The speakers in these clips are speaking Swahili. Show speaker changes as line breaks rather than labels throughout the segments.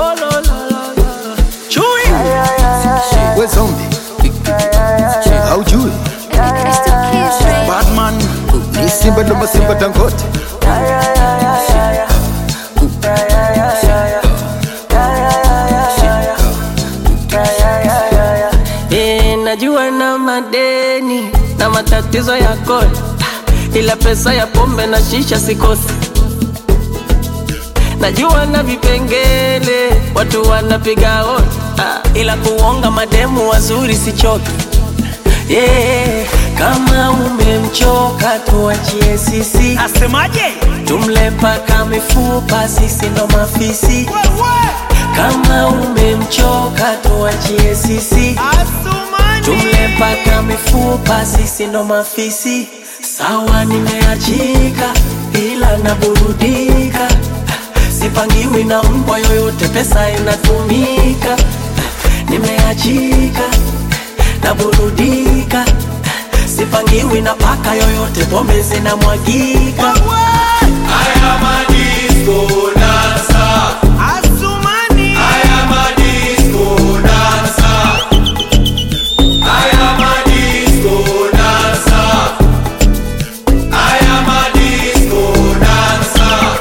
Oh la la la la. Chewy.
We zombie. Haujui Batman ni simba ndo masimba Dangote.
Najua na madeni na matatizo ya kodi, ila pesa ya pombe na shisha sikosi. Najua na vipengele watu wanapiga hodi, ila kuonga mademu wazuri sichoki. Kama umemchoka tuachie sisi.
Asemaje?
Tumle paka mifupa, sisi ndo mafisi. Kama umemchoka tuachie sisi. Tumle paka mifupa, sisi ndo mafisi. Sawa nimeachika ila naburudika, sipangiwi na mbwa yoyote, pesa inatumika. Nimeachika naburudika, sipangiwi na paka yoyote, pombe zinamwagika.
I am a disco dancer.
Asumani.
I am a disco dancer. I am a disco dancer. I am a disco dancer.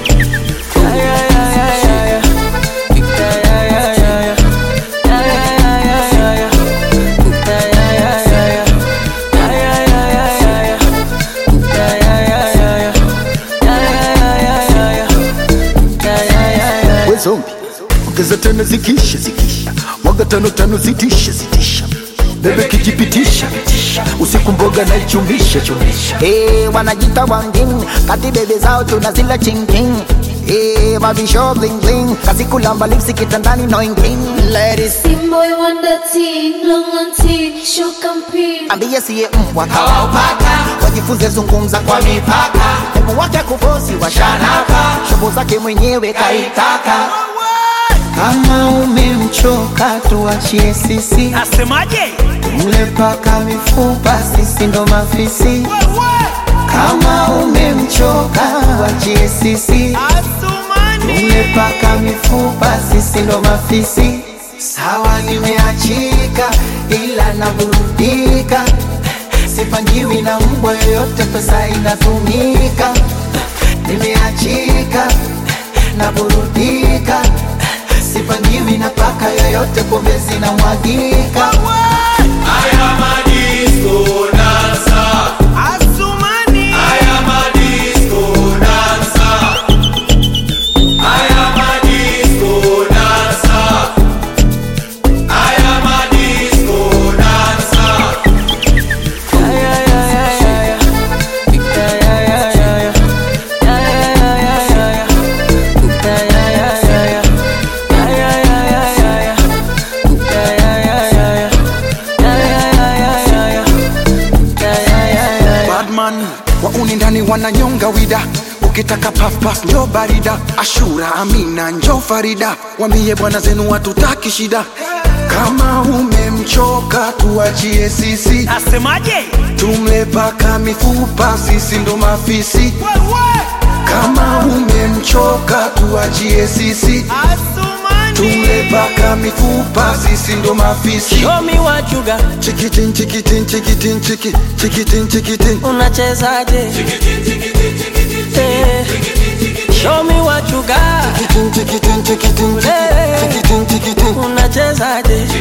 We zombie. Ongeza tano zikisha. Mwaga tano zitisha. Bebe kijipitisha. Usiku mboga na ichumisha.
Wanajita wangin, kati bebe zao tunazila chingking. Mabisho bling bling, kazi kulamba lipsi kitandani no ingin. Ladies,
Boy wonder teen, long on teen, show campaign.
ambie siye mbwa kawaupaka, wajifunze zungumza kwa mipaka. Hebu wake kufosi washanaka, shobo zake mwenyewe kaitaka. Kama umemchoka tuachie sisi.
Asemaje?
Tumle paka mifupa, sisi ndo mafisi. Kama umemchoka tuachie sisi. Tumle paka mifupa, sisi ndo mafisi. Sawa nimeachika ila naburudika, sipangiwi na mbwa yoyote, pesa inatumika. Nimeachika naburudika, sipangiwi na paka yoyote, pombe zinamwagika.
I am a disco dancer.
Asumani.
I am a disco dancer. I am a disco dancer. I am a disco dancer.
Badman wauni ndani wananyonga wida, ukitaka puff njo barida. Ashura Amina njo Farida, wambie bwana zenu watutaki shida. Kama umemchoka tuachie sisi.
Asemaje?
Tumle paka mifupa, sisi ndo mafisi. Kama umemchoka tuachie sisi. Tumle paka mifupa, sisi ndo mafisi.
Show me what you got.
Chikitin
Unachezaje? Show me what you got. Unachezaje?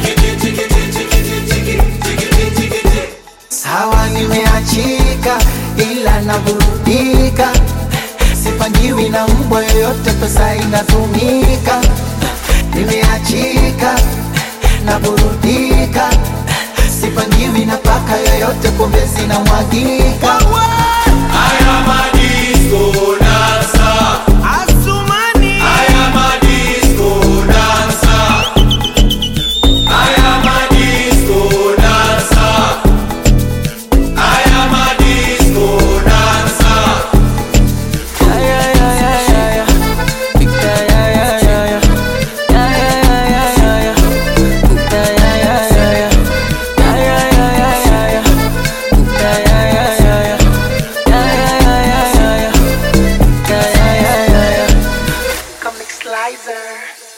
Sawa nimeachika ila naburudika, sipangiwi na mbwa yoyote, pesa inatumika. Nimeachika naburudika, sipangiwi na paka yoyote, pombe zinamwagika.
I am a disco dancer.
Asumani.
I am a disco dancer. I am a disco dancer. I am a disco dancer.
Comic Slicer.